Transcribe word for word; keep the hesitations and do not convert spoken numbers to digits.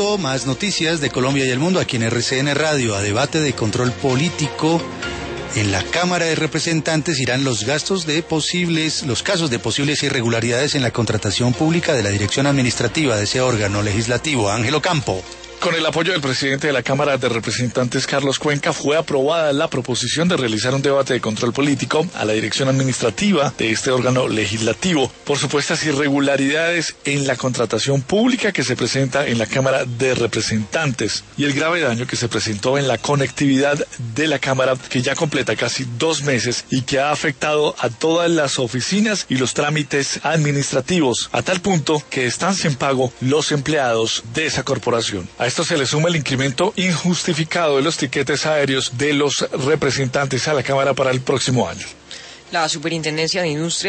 pronto, más noticias de Colombia y el mundo aquí en R C N Radio. A debate de control político en la Cámara de Representantes irán los gastos de posibles, los casos de posibles irregularidades en la contratación pública de la dirección administrativa de ese órgano legislativo. Ángelo Campo. Con el apoyo del presidente de la Cámara de Representantes, Carlos Cuenca, fue aprobada la proposición de realizar un debate de control político a la dirección administrativa de este órgano legislativo por supuestas irregularidades en la contratación pública que se presenta en la Cámara de Representantes y el grave daño que se presentó en la conectividad de la Cámara, que ya completa casi dos meses y que ha afectado a todas las oficinas y los trámites administrativos, a tal punto que están sin pago los empleados de esa corporación. A esto se le suma el incremento injustificado de los tiquetes aéreos de los representantes a la Cámara para el próximo año. La Superintendencia de Industria